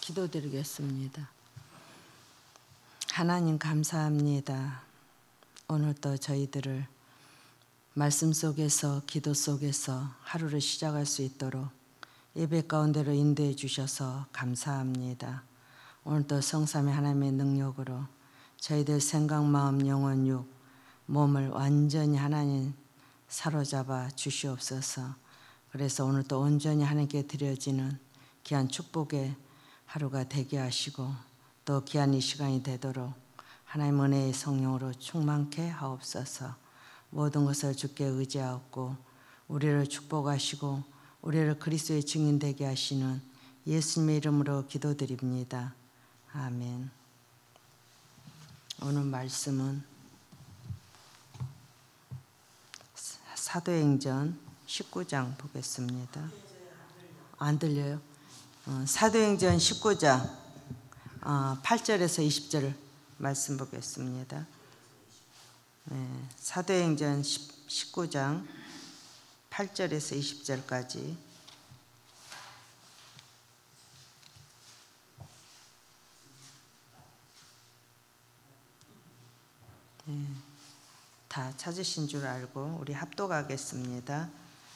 기도드리겠습니다. 하나님 감사합니다. 오늘도 저희들을 말씀 속에서 기도 속에서 하루를 시작할 수 있도록 예배 가운데로 인도해 주셔서 감사합니다. 오늘도 성삼위 하나님의 능력으로 저희들 생각, 마음, 영혼, 육, 몸을 완전히 하나님 사로잡아 주시옵소서. 그래서 오늘도 온전히 하나님께 드려지는 귀한 축복의 하루가 되게 하시고 또 귀한 이 시간이 되도록 하나님 은혜의 성령으로 충만케 하옵소서. 모든 것을 주께 의지하옵고 우리를 축복하시고 우리를 그리스도의 증인 되게 하시는 예수님의 이름으로 기도드립니다. 아멘. 오늘 말씀은 사도행전 19장 보겠습니다. 안 들려요? 사도행전 19장 8절에서 20절 말씀 보겠습니다. 네, 사도행전 19장 8절에서 20절까지 네, 다 찾으신 줄 알고 우리 합독하겠습니다.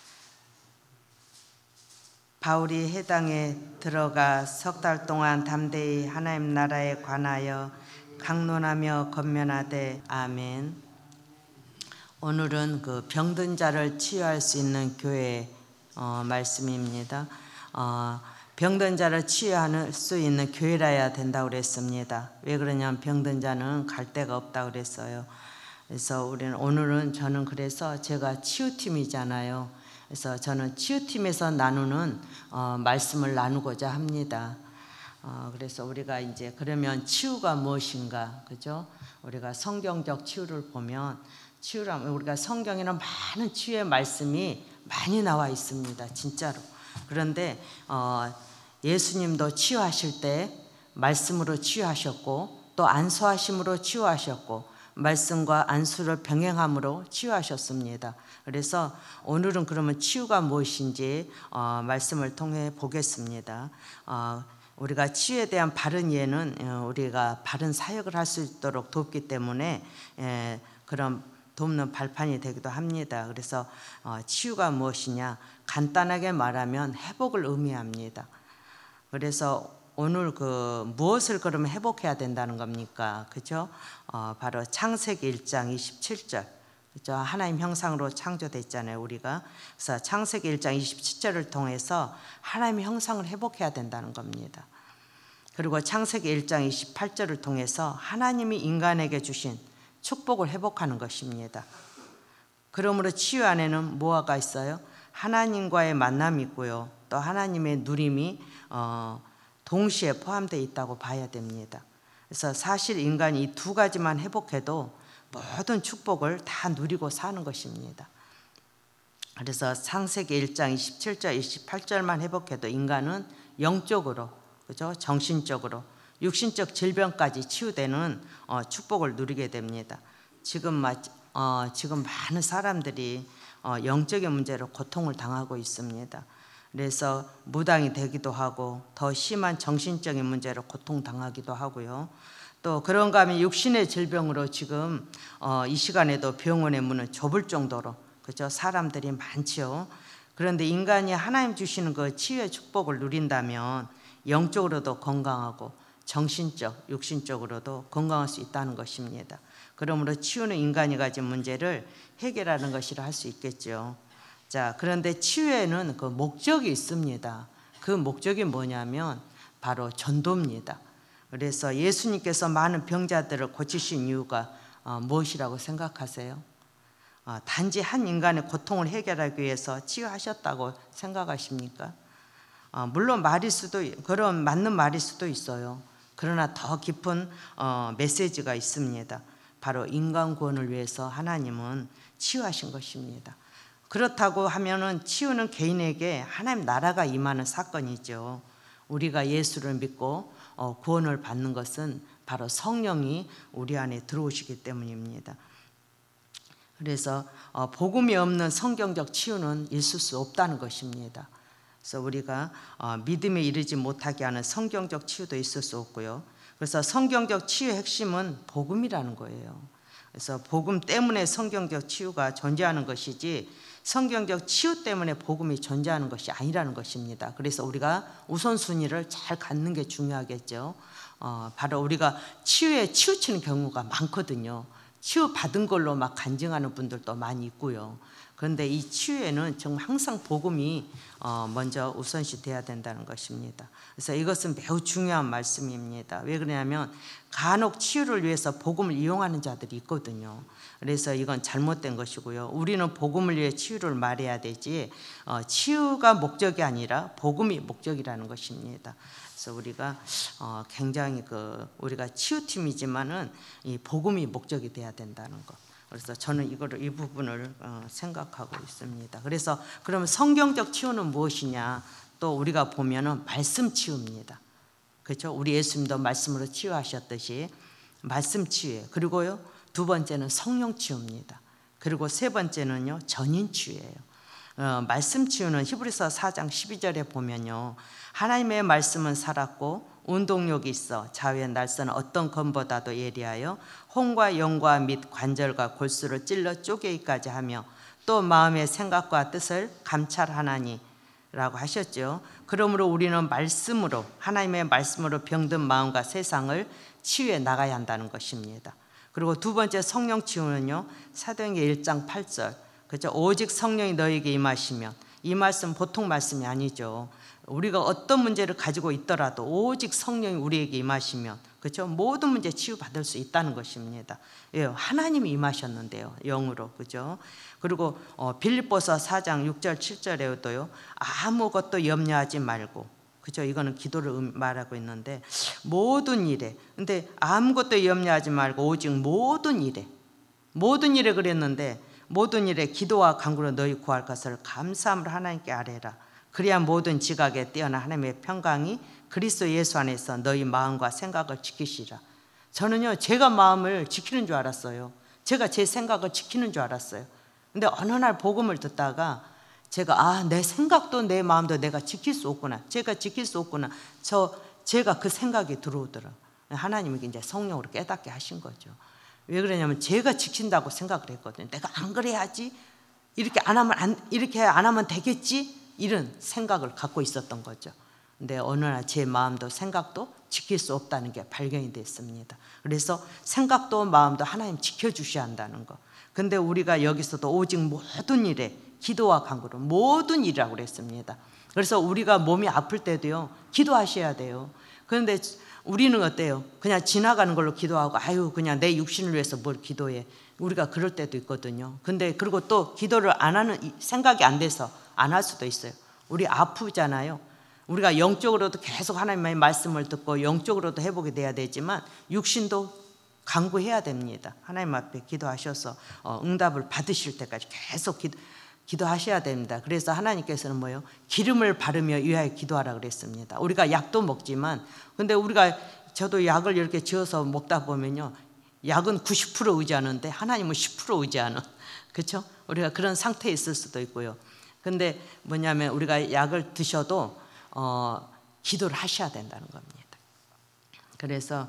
바울이 해당에 들어가 석 달 동안 담대히 하나님 나라에 관하여 강론하며 권면하되 아멘. 오늘은 그 병든 자를 치유할 수 있는 교회 말씀입니다. 병든 자를 치유할 수 있는 교회라야 된다고 그랬습니다. 왜 그러냐면 병든 자는 갈 데가 없다고 그랬어요. 그래서 오늘은 저는 그래서 제가 치유팀이잖아요. 그래서 저는 치유팀에서 나누는 말씀을 나누고자 합니다. 그래서 우리가 이제 그러면 치유가 무엇인가, 그죠? 우리가 성경적 치유를 보면 치유라면 우리가 성경에는 많은 치유의 말씀이 많이 나와 있습니다, 진짜로. 그런데 예수님도 치유하실 때 말씀으로 치유하셨고 또 안수하심으로 치유하셨고 말씀과 안수를 병행함으로 치유하셨습니다. 그래서 오늘은 그러면 치유가 무엇인지 말씀을 통해 보겠습니다. 우리가 치유에 대한 바른 이해는 우리가 바른 사역을 할 수 있도록 돕기 때문에 그런 돕는 발판이 되기도 합니다. 그래서 치유가 무엇이냐, 간단하게 말하면 회복을 의미합니다. 그래서 오늘 무엇을 그러면 회복해야 된다는 겁니까? 그죠? 바로 창세기 1장 27절. 그죠? 하나님 형상으로 창조됐잖아요, 우리가. 그래서 창세기 1장 27절을 통해서 하나님의 형상을 회복해야 된다는 겁니다. 그리고 창세기 1장 28절을 통해서 하나님이 인간에게 주신 축복을 회복하는 것입니다. 그러므로 치유 안에는 뭐가 있어요? 하나님과의 만남이 있고요. 또 하나님의 누림이 동시에 포함되어 있다고 봐야 됩니다. 그래서 사실 인간이 이 두 가지만 회복해도 모든 축복을 다 누리고 사는 것입니다. 그래서 창세기 1장 27절, 28절만 회복해도 인간은 영적으로, 그죠? 정신적으로, 육신적 질병까지 치유되는 축복을 누리게 됩니다. 지금 많은 사람들이 영적인 문제로 고통을 당하고 있습니다. 그래서 무당이 되기도 하고 더 심한 정신적인 문제로 고통당하기도 하고요. 또 그런가 하면 육신의 질병으로 지금 이 시간에도 병원의 문을 좁을 정도로, 그죠? 사람들이 많지요. 그런데 인간이 하나님 주시는 그 치유의 축복을 누린다면 영적으로도 건강하고 정신적, 육신적으로도 건강할 수 있다는 것입니다. 그러므로 치유는 인간이 가진 문제를 해결하는 것이라 할 수 있겠죠. 자, 그런데 치유에는 그 목적이 있습니다. 그 목적이 뭐냐면 바로 전도입니다. 그래서 예수님께서 많은 병자들을 고치신 이유가 무엇이라고 생각하세요? 단지 한 인간의 고통을 해결하기 위해서 치유하셨다고 생각하십니까? 물론 그런 맞는 말일 수도 있어요. 그러나 더 깊은 메시지가 있습니다. 바로 인간 구원을 위해서 하나님은 치유하신 것입니다. 그렇다고 하면은 치유는 개인에게 하나님 나라가 임하는 사건이죠. 우리가 예수를 믿고 구원을 받는 것은 바로 성령이 우리 안에 들어오시기 때문입니다. 그래서 복음이 없는 성경적 치유는 있을 수 없다는 것입니다. 그래서 우리가 믿음에 이르지 못하게 하는 성경적 치유도 있을 수 없고요. 그래서 성경적 치유의 핵심은 복음이라는 거예요. 그래서 복음 때문에 성경적 치유가 존재하는 것이지 성경적 치유 때문에 복음이 존재하는 것이 아니라는 것입니다. 그래서 우리가 우선순위를 잘 갖는 게 중요하겠죠. 바로 우리가 치유에 치우치는 경우가 많거든요. 치유받은 걸로 막 간증하는 분들도 많이 있고요. 그런데 이 치유에는 정말 항상 복음이 먼저 우선시 돼야 된다는 것입니다. 그래서 이것은 매우 중요한 말씀입니다. 왜 그러냐면 간혹 치유를 위해서 복음을 이용하는 자들이 있거든요. 그래서 이건 잘못된 것이고요. 우리는 복음을 위해 치유를 말해야 되지 치유가 목적이 아니라 복음이 목적이라는 것입니다. 그래서 우리가 굉장히 우리가 치유팀이지만은 이 복음이 목적이 돼야 된다는 것. 그래서 저는 이 부분을 생각하고 있습니다. 그래서 그러면 성경적 치유는 무엇이냐? 또 우리가 보면은 말씀 치유입니다. 그렇죠? 우리 예수님도 말씀으로 치유하셨듯이 말씀 치유예요. 그리고요, 두 번째는 성령 치유입니다. 그리고 세 번째는요, 전인 치유예요. 말씀 치유는 히브리서 4장 12절에 보면요, 하나님의 말씀은 살았고 운동력이 있어 좌우의 날선 어떤 검보다도 예리하여 혼과 영과 및 관절과 골수를 찔러 쪼개기까지 하며 또 마음의 생각과 뜻을 감찰하나니 라고 하셨죠. 그러므로 우리는 말씀으로, 하나님의 말씀으로 병든 마음과 세상을 치유해 나가야 한다는 것입니다. 그리고 두 번째 성령 치유는요, 사도행전 1장 8절, 그렇죠? 오직 성령이 너에게 임하시면, 이 말씀 보통 말씀이 아니죠. 우리가 어떤 문제를 가지고 있더라도 오직 성령이 우리에게 임하시면, 그렇죠? 모든 문제 치유받을 수 있다는 것입니다. 예, 하나님이 임하셨는데요, 영으로, 그렇죠? 그리고 빌립보서 4장 6절 7절에도요, 아무것도 염려하지 말고, 그렇죠? 이거는 기도를 말하고 있는데 모든 일에, 근데 아무것도 염려하지 말고 오직 모든 일에 그랬는데 모든 일에 기도와 간구로 너희 구할 것을 감사함으로 하나님께 아뢰라. 그래야 모든 지각에 뛰어난 하나님의 평강이 그리스도 예수 안에서 너희 마음과 생각을 지키시라. 저는요, 제가 마음을 지키는 줄 알았어요. 제가 제 생각을 지키는 줄 알았어요. 근데 어느 날 복음을 듣다가 제가 내 생각도 내 마음도 내가 지킬 수 없구나. 제가 지킬 수 없구나. 제가 그 생각이 들어오더라고요. 하나님이 이제 성령으로 깨닫게 하신 거죠. 왜 그러냐면 제가 지킨다고 생각을 했거든요. 내가 안 그래야지, 이렇게 안 하면 되겠지, 이런 생각을 갖고 있었던 거죠. 근데 어느 날 제 마음도 생각도 지킬 수 없다는 게 발견이 됐습니다. 그래서 생각도 마음도 하나님 지켜주셔야 한다는 거. 근데 우리가 여기서도 오직 모든 일에 기도와 간구로 모든 일이라고 그랬습니다. 그래서 우리가 몸이 아플 때도요, 기도하셔야 돼요. 그런데 우리는 어때요? 그냥 지나가는 걸로 기도하고 그냥 내 육신을 위해서 뭘 기도해. 우리가 그럴 때도 있거든요. 근데 그리고 또 기도를 안 하는, 생각이 안 돼서 안 할 수도 있어요. 우리 아프잖아요. 우리가 영적으로도 계속 하나님의 말씀을 듣고 영적으로도 회복이 돼야 되지만 육신도 간구해야 됩니다. 하나님 앞에 기도하셔서 응답을 받으실 때까지 계속 기도하셔야 됩니다. 그래서 하나님께서는 뭐예요? 기름을 바르며 위하여 기도하라 그랬습니다. 우리가 약도 먹지만, 근데 저도 약을 이렇게 지어서 먹다 보면요, 약은 90% 의지하는데 하나님은 10% 의지하는, 그렇죠? 우리가 그런 상태에 있을 수도 있고요. 근데 뭐냐면 우리가 약을 드셔도 기도를 하셔야 된다는 겁니다. 그래서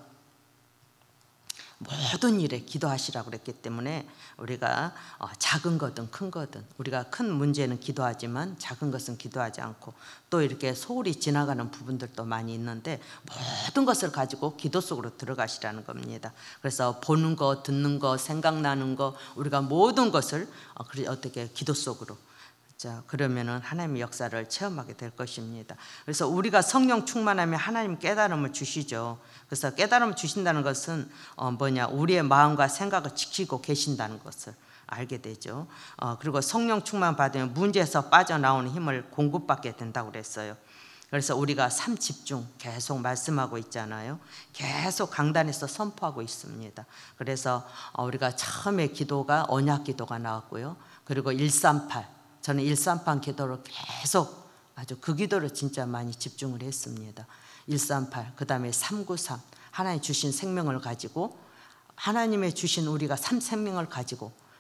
모든 일에 기도하시라고 그랬기 때문에 우리가 작은 거든 큰 거든, 우리가 큰 문제는 기도하지만 작은 것은 기도하지 않고, 또 이렇게 소홀히 지나가는 부분들도 많이 있는데 모든 것을 가지고 기도 속으로 들어가시라는 겁니다. 그래서 보는 거, 듣는 거, 생각나는 거, 우리가 모든 것을 어떻게 기도 속으로, 자, 그러면은 하나님의 역사를 체험하게 될 것입니다. 그래서 우리가 성령 충만하면 하나님 깨달음을 주시죠. 그래서 깨달음을 주신다는 것은 우리의 마음과 생각을 지키고 계신다는 것을 알게 되죠. 그리고 성령 충만 받으면 문제에서 빠져나오는 힘을 공급받게 된다고 그랬어요. 그래서 우리가 삶 집중 계속 말씀하고 있잖아요. 계속 강단에서 선포하고 있습니다. 그래서 우리가 처음에 기도가 언약 기도가 나왔고요. 그리고 138, 저는 138 기도를 계속 아주 그 기도를 진짜 많이 집중을 했습니다. 138, 그 다음에 393, 하나님 주신 생명을 가지고, 하나님의 주신 우리가 생명을 가지고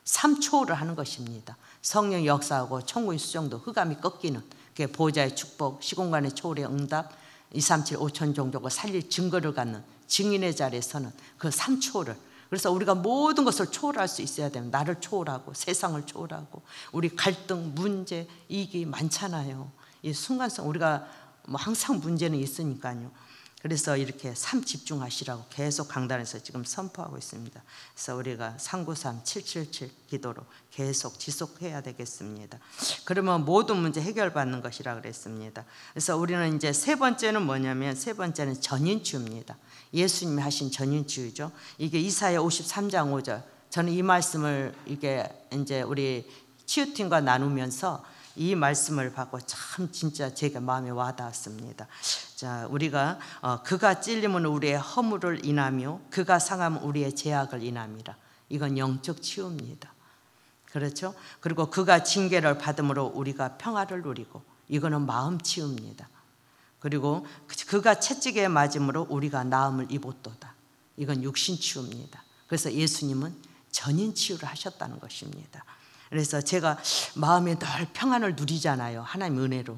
삼초를 하는 것입니다. 성령 역사하고 천국의 수정도 흑암이 꺾이는 그게 보호자의 축복, 시공간의 초월의 응답, 237 5천 종족을 살릴 증거를 갖는 증인의 자리에 서는 그 삼초를, 그래서 우리가 모든 것을 초월할 수 있어야 됩니다. 나를 초월하고 세상을 초월하고 우리 갈등, 문제, 이익이 많잖아요. 이 순간성 우리가 뭐 항상 문제는 있으니까요. 그래서 이렇게 삶 집중하시라고 계속 강단에서 지금 선포하고 있습니다. 그래서 우리가 393, 777 기도로 계속 지속해야 되겠습니다. 그러면 모든 문제 해결받는 것이라 그랬습니다. 그래서 우리는 이제 세 번째는 뭐냐면, 세 번째는 전인치유입니다. 예수님이 하신 전인치유죠. 이게 이사야 53장 5절. 저는 이 말씀을 이게 이제 우리 치유팀과 나누면서 이 말씀을 받고 참 진짜 제가 마음에 와닿았습니다. 자, 우리가 그가 찔림은 우리의 허물을 인하며 그가 상함은 우리의 죄악을 인함이라. 이건 영적 치유입니다. 그렇죠? 그리고 그가 징계를 받음으로 우리가 평화를 누리고, 이거는 마음 치유입니다. 그리고 그가 채찍에 맞음으로 우리가 나음을 입었도다. 이건 육신 치유입니다. 그래서 예수님은 전인 치유를 하셨다는 것입니다. 그래서 제가 마음에 늘 평안을 누리잖아요. 하나님 은혜로.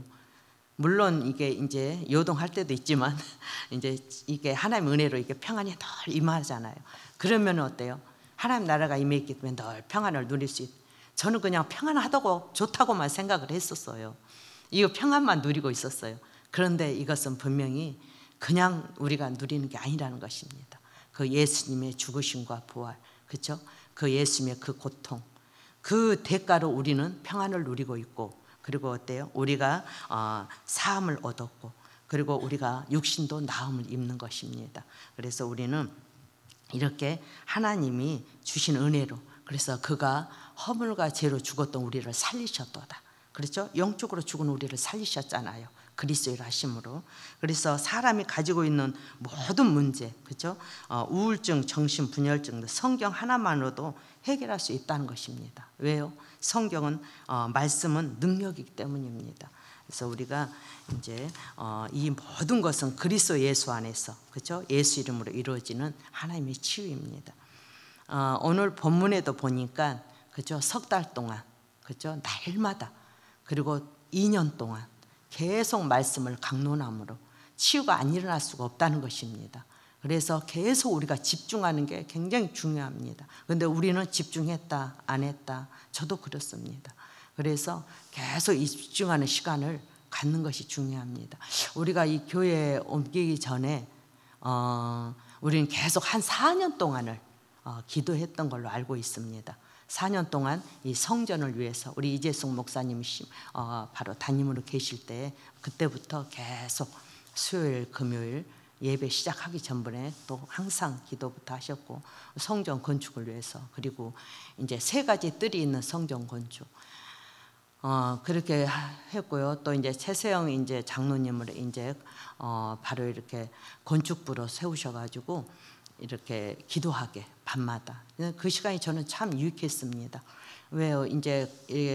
물론 이게 이제 요동할 때도 있지만 이제 이게 하나님 은혜로 이게 평안이 늘 임하잖아요. 그러면 어때요? 하나님 나라가 임했기 때문에 늘 평안을 누릴 수 있. 저는 그냥 평안하다고 좋다고만 생각을 했었어요. 이거 평안만 누리고 있었어요. 그런데 이것은 분명히 그냥 우리가 누리는 게 아니라는 것입니다. 그 예수님의 죽으심과 부활, 그렇죠? 그 예수님의 그 고통, 그 대가로 우리는 평안을 누리고 있고, 그리고 어때요? 우리가 사함을 얻었고, 그리고 우리가 육신도 나음을 입는 것입니다. 그래서 우리는 이렇게 하나님이 주신 은혜로, 그래서 그가 허물과 죄로 죽었던 우리를 살리셨도다. 그렇죠? 영적으로 죽은 우리를 살리셨잖아요. 그리스도의 하심으로. 그래서 사람이 가지고 있는 모든 문제, 그렇죠? 우울증, 정신분열증, 성경 하나만으로도 해결할 수 있다는 것입니다. 왜요? 성경은 말씀은 능력이기 때문입니다. 그래서 우리가 이제 이 모든 것은 그리스도 예수 안에서, 그렇죠? 예수 이름으로 이루어지는 하나님의 치유입니다. 오늘 본문에도 보니까, 그렇죠? 석 달 동안, 그렇죠? 날마다, 그리고 2년 동안 계속 말씀을 강론함으로 치유가 안 일어날 수가 없다는 것입니다. 그래서 계속 우리가 집중하는 게 굉장히 중요합니다. 그런데 우리는 집중했다 안 했다, 저도 그렇습니다. 그래서 계속 이 집중하는 시간을 갖는 것이 중요합니다. 우리가 이 교회에 옮기기 전에 우리는 계속 한 4년 동안을 기도했던 걸로 알고 있습니다. 4년 동안 이 성전을 위해서 우리 이재숙 목사님이 바로 담임으로 계실 때, 그때부터 계속 수요일 금요일 예배 시작하기 전번에 또 항상 기도부터 하셨고, 성전 건축을 위해서, 그리고 이제 3가지 뜰이 있는 성전 건축 그렇게 했고요. 또 이제 최세영 이제 장로님을 이제 바로 이렇게 건축부로 세우셔가지고 이렇게 기도하게 밤마다, 그 시간이 저는 참 유익했습니다. 왜요? 이제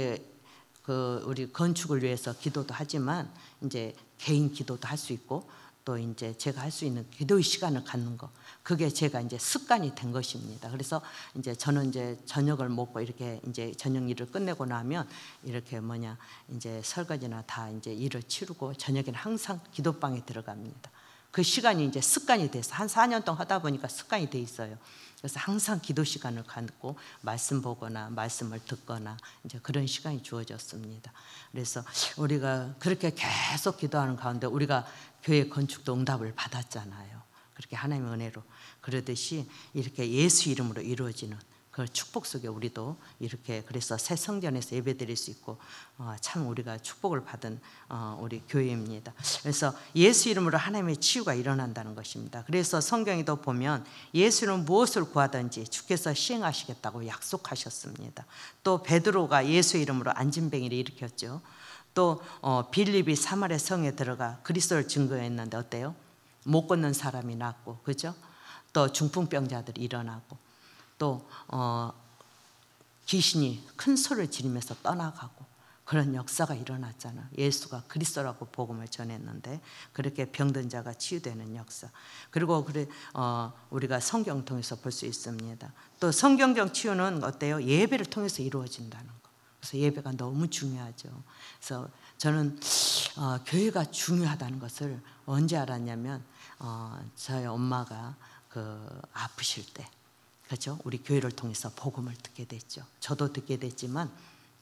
그 우리 건축을 위해서 기도도 하지만 이제 개인 기도도 할 수 있고, 또 이제 제가 할 수 있는 기도의 시간을 갖는 거, 그게 제가 이제 습관이 된 것입니다. 그래서 이제 저는 이제 저녁을 먹고 이렇게 이제 저녁 일을 끝내고 나면 이렇게 이제 설거지나 다 이제 일을 치르고 저녁에는 항상 기도방에 들어갑니다. 그 시간이 이제 습관이 돼서 한 4년 동안 하다 보니까 습관이 돼 있어요. 그래서 항상 기도 시간을 갖고 말씀 보거나 말씀을 듣거나 이제 그런 시간이 주어졌습니다. 그래서 우리가 그렇게 계속 기도하는 가운데 우리가 교회 건축도 응답을 받았잖아요. 그렇게 하나님의 은혜로. 그러듯이 이렇게 예수 이름으로 이루어지는 그 축복 속에 우리도 이렇게, 그래서 새 성전에서 예배드릴 수 있고 참 우리가 축복을 받은 우리 교회입니다. 그래서 예수 이름으로 하나님의 치유가 일어난다는 것입니다. 그래서 성경에도 보면 예수는 무엇을 구하든지 주께서 시행하시겠다고 약속하셨습니다. 또 베드로가 예수 이름으로 안진뱅이를 일으켰죠. 또 빌립이 사마리아 성에 들어가 그리스도를 증거했는데 어때요? 못 걷는 사람이 낫고, 그죠? 또 중풍병자들이 일어나고, 또 귀신이 큰 소리를 지르면서 떠나가고, 그런 역사가 일어났잖아. 예수가 그리스도라고 복음을 전했는데 그렇게 병든 자가 치유되는 역사. 그리고 우리가 성경 통해서 볼 수 있습니다. 또 성경적 치유는 어때요? 예배를 통해서 이루어진다는 거. 그래서 예배가 너무 중요하죠. 그래서 저는 교회가 중요하다는 것을 언제 알았냐면 저희 엄마가 아프실 때, 그렇죠? 우리 교회를 통해서 복음을 듣게 됐죠. 저도 듣게 됐지만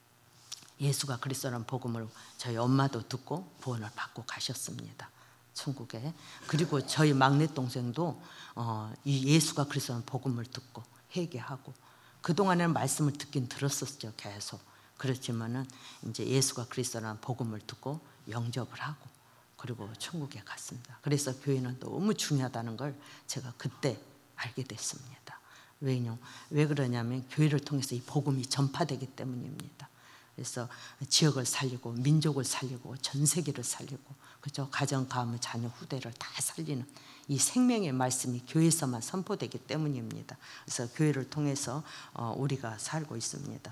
예수가 그리스도라는 복음을 저희 엄마도 듣고 구원을 받고 가셨습니다. 천국에. 그리고 저희 막내 동생도 이 예수가 그리스도라는 복음을 듣고 회개하고, 그동안에는 말씀을 듣긴 들었었죠. 계속. 그렇지만은 이제 예수가 그리스도라는 복음을 듣고 영접을 하고 그리고 천국에 갔습니다. 그래서 교회는 너무 중요하다는 걸 제가 그때 알게 됐습니다. 왜 그러냐면 교회를 통해서 이 복음이 전파되기 때문입니다. 그래서 지역을 살리고 민족을 살리고 전 세계를 살리고, 그죠? 가정, 가문, 자녀, 후대를 다 살리는 이 생명의 말씀이 교회에서만 선포되기 때문입니다. 그래서 교회를 통해서 우리가 살고 있습니다.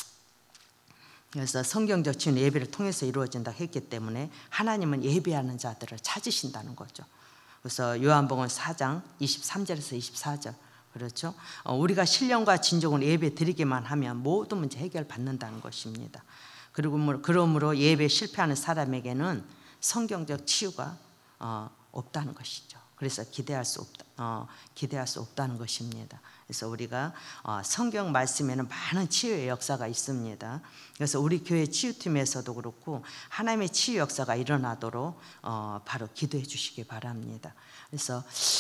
그래서 성경적 치유는 예배를 통해서 이루어진다 했기 때문에 하나님은 예배하는 자들을 찾으신다는 거죠. 그래서 요한복음 4장 23절에서 24절, 그렇죠? 우리가 신령과 진정으로 예배 드리기만 하면 모든 문제 해결받는다는 것입니다. 그러므로 예배 실패하는 사람에게는 성경적 치유가 없다는 것이죠. 그래서 기대할 수 없다는 것입니다. 그래서 우리가 성경 말씀에는 많은 치유의 역사가 있습니다. 그래서 우리 교회 치유팀에서도 그렇고 하나님의 치유 역사가 일어나도록 바로 기도해 주시기 바랍니다. 그래서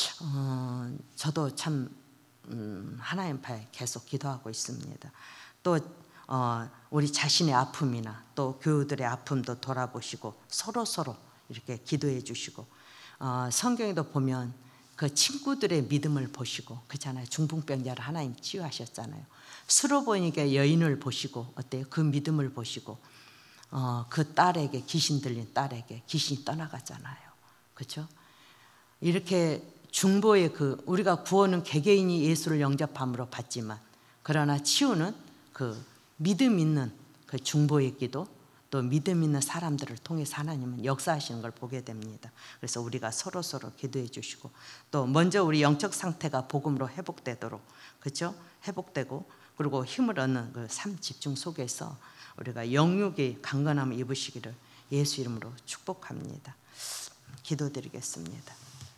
저도 참 하나님 앞에 계속 기도하고 있습니다. 또 우리 자신의 아픔이나 또 교우들의 아픔도 돌아보시고 서로 이렇게 기도해 주시고, 성경에도 보면 그 친구들의 믿음을 보시고, 그렇잖아요. 중풍병자를 하나님 치유하셨잖아요. 수로보니까 여인을 보시고 어때요? 그 믿음을 보시고 그 딸에게, 귀신 들린 딸에게 귀신이 떠나갔잖아요. 그렇죠? 이렇게 중보의 우리가 구원은 개개인이 예수를 영접함으로 받지만, 그러나 치유는 그 믿음 있는 그 중보의 기도, 또 믿음 있는 사람들을 통해서 하나님은 역사하시는 걸 보게 됩니다. 그래서 우리가 서로 기도해 주시고, 또 먼저 우리 영적 상태가 복음으로 회복되도록, 그렇죠? 회복되고, 그리고 힘을 얻는 그 삶 집중 속에서 우리가 영육의 강건함을 입으시기를 예수 이름으로 축복합니다. 기도드리겠습니다.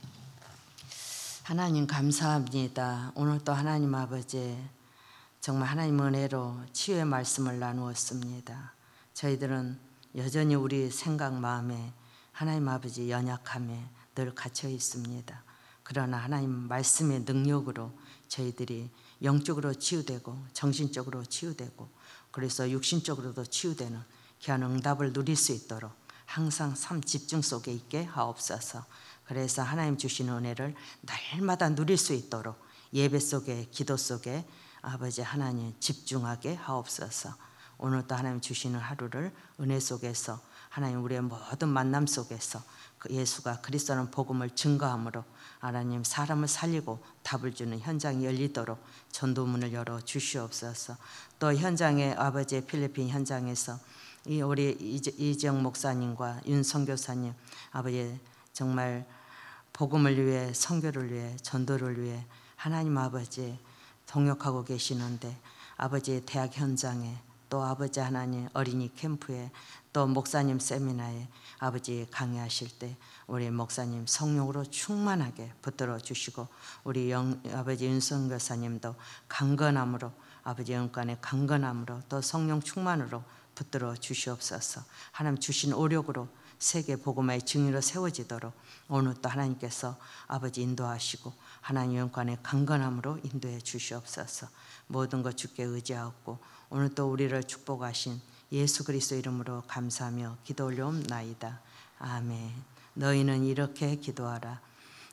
하나님 감사합니다. 오늘 또 하나님 아버지 정말 하나님 은혜로 치유의 말씀을 나누었습니다. 저희들은 여전히 우리 생각 마음에 하나님 아버지 연약함에 늘 갇혀 있습니다. 그러나 하나님 말씀의 능력으로 저희들이 영적으로 치유되고 정신적으로 치유되고, 그래서 육신적으로도 치유되는 귀한 응답을 누릴 수 있도록 항상 삶 집중 속에 있게 하옵소서. 그래서 하나님 주시는 은혜를 날마다 누릴 수 있도록 예배 속에, 기도 속에 아버지 하나님 집중하게 하옵소서. 오늘도 하나님 주시는 하루를 은혜 속에서 하나님 우리의 모든 만남 속에서 그 예수가 그리스도라는 복음을 증거함으로 하나님 사람을 살리고 답을 주는 현장이 열리도록 전도문을 열어 주시옵소서. 또 현장에 아버지의 필리핀 현장에서 우리 이정 목사님과 윤 선교사님 아버지 정말 복음을 위해, 선교를 위해, 전도를 위해 하나님 아버지 동역하고 계시는데, 아버지의 대학 현장에, 또 아버지 하나님 어린이 캠프에, 또 목사님 세미나에 아버지 강의하실 때 우리 목사님 성령으로 충만하게 붙들어 주시고, 우리 아버지 윤선 교사님도 강건함으로, 아버지 영권의 강건함으로 또 성령 충만으로 붙들어 주시옵소서. 하나님 주신 오력으로 세계 복음화의 증인으로 세워지도록 오늘 또 하나님께서 아버지 인도하시고 하나님 영광의 강건함으로 인도해 주시옵소서. 모든 것 주께 의지하고 오늘 또 우리를 축복하신 예수 그리스도 이름으로 감사하며 기도 올려옵나이다. 아멘. 너희는 이렇게 기도하라.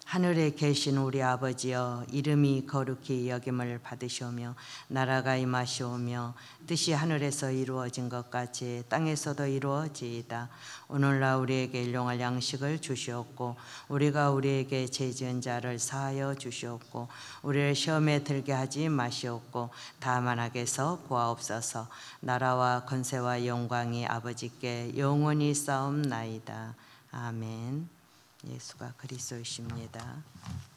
하늘에 계신 우리 아버지여, 이름이 거룩히 여김을 받으시오며 나라가 임하시오며 뜻이 하늘에서 이루어진 것 같이 땅에서도 이루어지이다. 오늘날 우리에게 일용할 양식을 주시옵고 우리가 우리에게 죄 지은 자를 사하여 주시옵고 우리를 시험에 들게 하지 마시옵고 다만 악에서 구하옵소서. 나라와 권세와 영광이 아버지께 영원히 쌓옵나이다. 아멘. 예수가 그리스도이십니다.